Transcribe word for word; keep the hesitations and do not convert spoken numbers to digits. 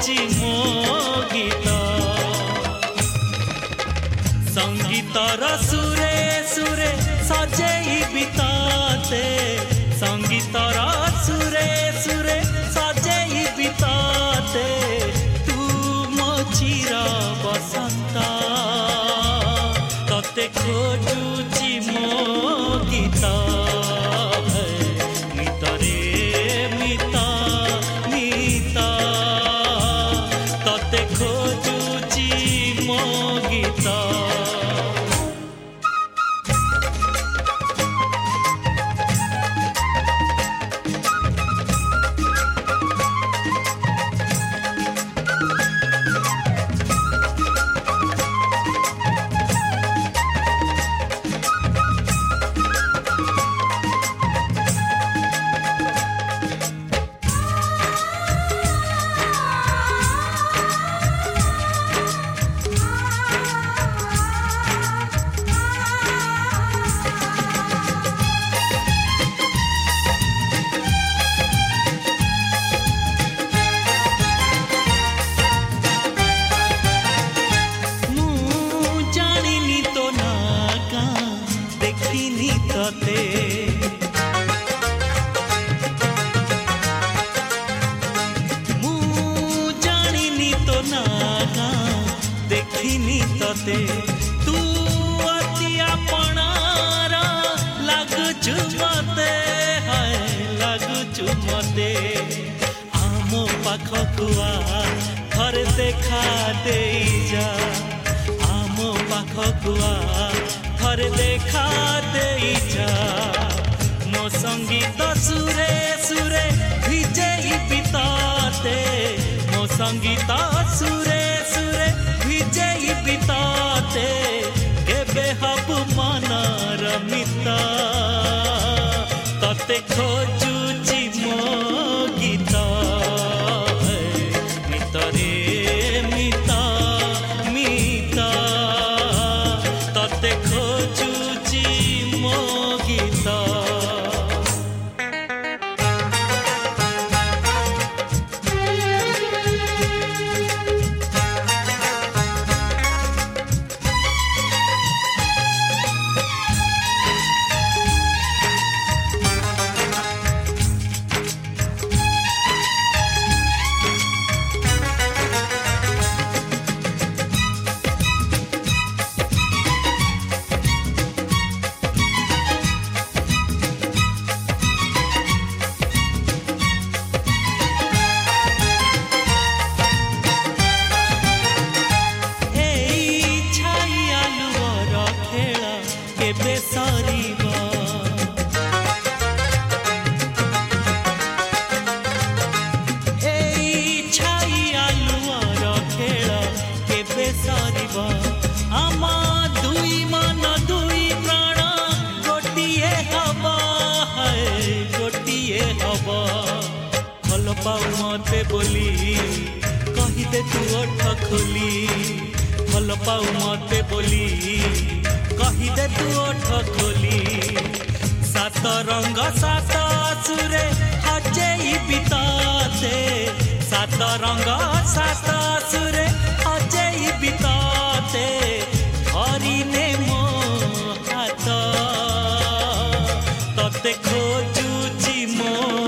खोजुची मो गीत संगीतर सुरे सुरे सजेई बिताते संगीतर सुरे सुरे सजेई बिताते तू मो चिर बसंत तते खोजुची मो गीत मितरे मिता मिता तते खोजुची मो गीत देखिनी तते तू अति अपनार लगुचु मते हाय लगुचु मते आमो पाखकु आ थरे देखा दे जा आमो पाखकु आ थरे देखा दे जा मो संगीत सुरे सुरे भिजेई बिताते मो संगीत सुरे सुरे भिजेई बिताते केबे हबु मनार मिता तते खोजुची मो गीत मितरे मिता मिता तते खोजुची मो गीत केबे सरीबा एई छाई आलुआर खेल केबे सरीबा आमा दुई मन दुई प्राण गोटिए हबा है गोटिए हबा भल पाऊ मते बोली कही दे तू ओठ खोली भल पाऊ मते बोली कही दे तू ओठ खोली सात रंग सात सुरे हजेई बिताते सात रंग सात सुरे हजेई बिताते हरिने मो हाथ तते खोजुची मो